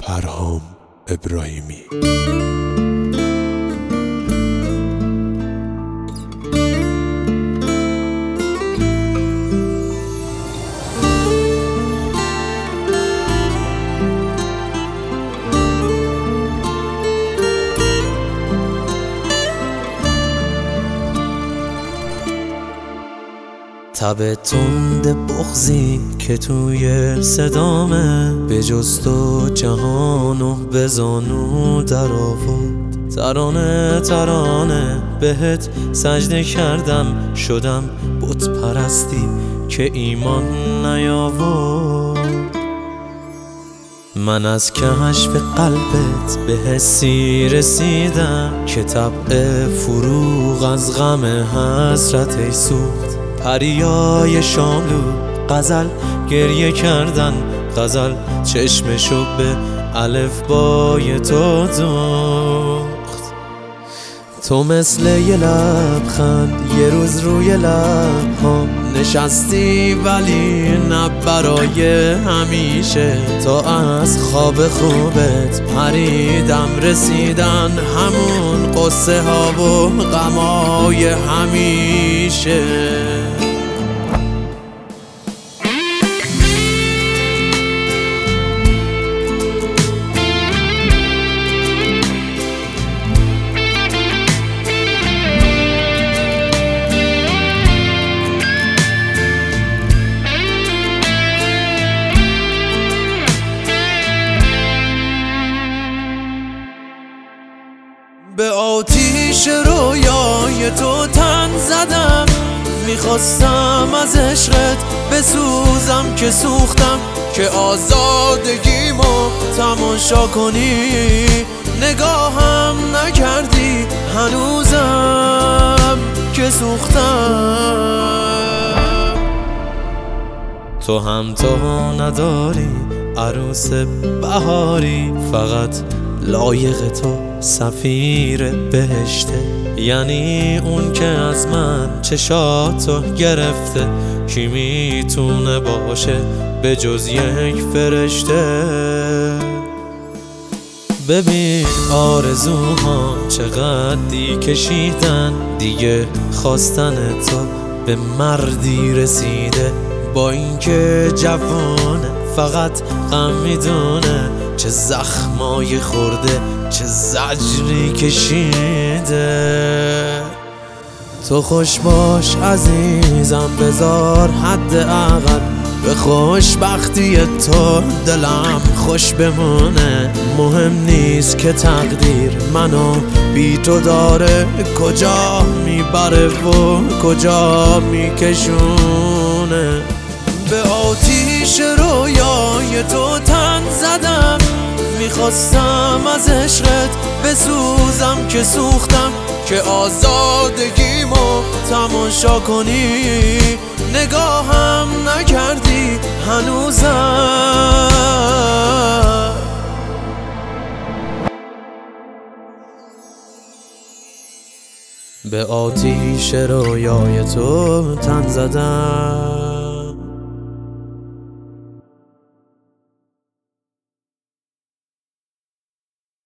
پرهام ابراهیمی. تب تند بغضی که توی صدامه، به جز تو جهانو به زانو در آورد. ترانه ترانه بهت سجده کردم، شدم بت پرستی که ایمان نیاورد. من از کشف قلبت به حسی رسیدم که طبع فروغ از غم حسرت سوخت. پریای شاملو غزل گریه کردن، غزل چشمشو به الفبای تو دوخت. تو مثل یه لبخند یه روز روی لبهام نشستی، ولی نه برای همیشه. تا از خواب خوبت پریدم رسیدن همون قصه ها و غمای همیشه. به آتیش رویای تو تن زدم، میخواستم از عشقت بسوزم که سوختم. که آزادگیمو تماشا کنی، نگاهم نکردی هنوزم که سوختم. تو هم تو نداری عروس بهاری، فقط لایق تو سفیر بهشته. یعنی اون که از من چشاتو گرفته، کی میتونه باشه به جز یک فرشته؟ ببین آرزوها چقدر کشیدن، دیگه خواستن تو به مردی رسیده. با اینکه جوانه فقط غم میدونه، چه زخمای خورده چه زجری کشیده. تو خوش باش عزیزم، بذار حداقل به خوشبختی تو دلم خوش بمونه. مهم نیست که تقدیر منو بی تو داره کجا میبره و کجا میکشونه. به آتیش رویای تو تن زدم، میخواستم از عشقت بسوزم که سوختم. که آزادگیمو تماشا کنی، نگاهم نکردی هنوزم. به آتیش رویای تو تن زدم.